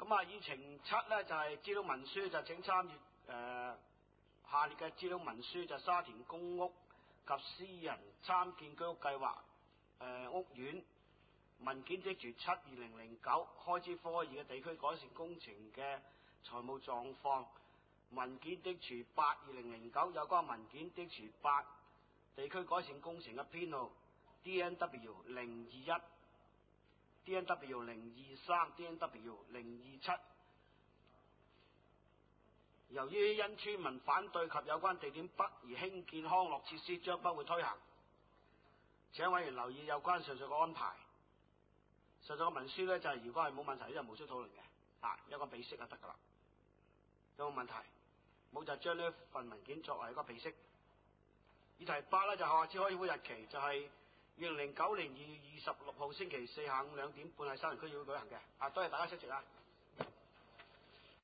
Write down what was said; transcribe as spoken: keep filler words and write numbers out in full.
咁啊，議程七咧就係資料文書，就請參閱誒、呃、下列嘅資料文書，就沙田公屋及私人參建居屋計劃誒、呃、屋苑文件的住七二零零九開支科二嘅地區改善工程嘅財務狀況，文件的住八二零零九有關文件的住八地區改善工程嘅編號 D N W 零二一。D N W 零二三、D N W 零二七，由於因村民反對及有關地點北而興建康樂設施，將不會推行。請委員留意有關上述嘅安排。上述嘅文書呢，就係、是、如果係冇問題，就無需討論嘅，啊，有個備悉就得噶啦。有冇問題？冇就將呢份文件作為一個備悉。議題八呢，就下次開會日期就係、是。二零零九年二月二十六號星期四下午兩點半喺沙田區議會舉行嘅，啊，多謝大家出席啊！